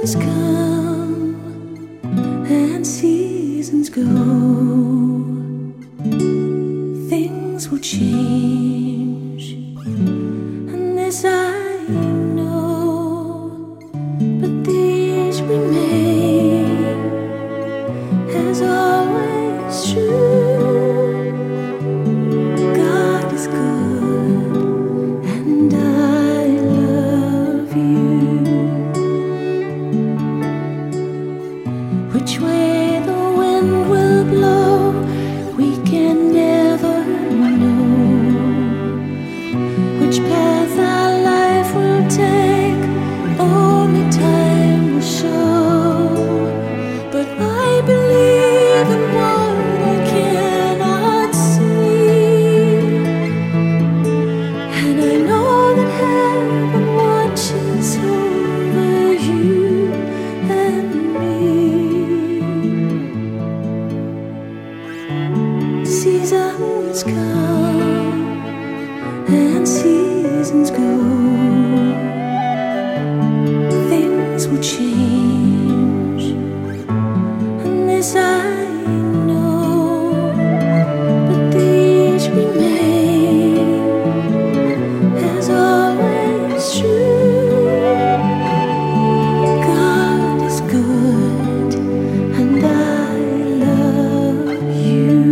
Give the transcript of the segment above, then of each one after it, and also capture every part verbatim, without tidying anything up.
Seasons come and seasons go. Things will change, and this I know, but these remain as always true. God is good, and I love you. Which way the wind will blow, we can never know. Which path our life will take, only time will show. But I believe in what I cannot see, and I know that heaven watches over you and me. Seasons come and seasons go. Things will change, and this I know, but these remain as always true. God is good, and I love you.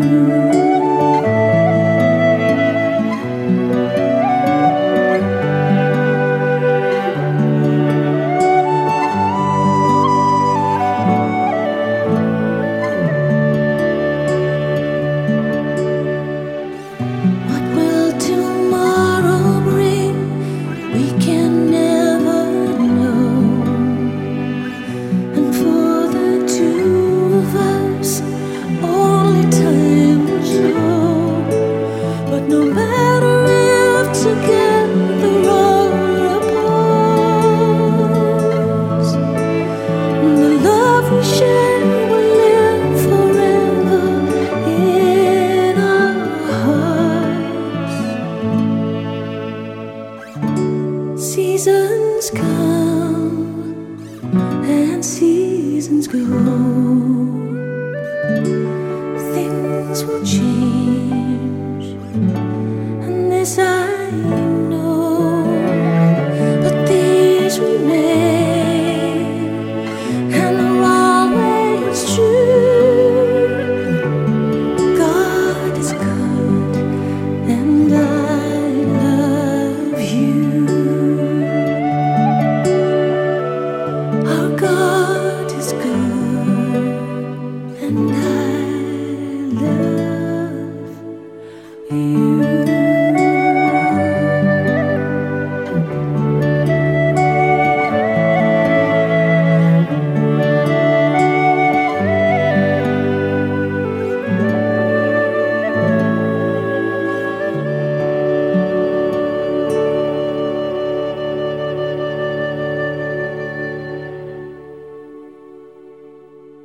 What will tomorrow bring? We can never know. And for the two of us, only time will show. But no matter if together or apart, the love we share will live forever in our hearts. Seasons come and seasons go. Things will change, and this I know, but these remain, and they're always true. God is good, and I love you. Our God is good, and I love you.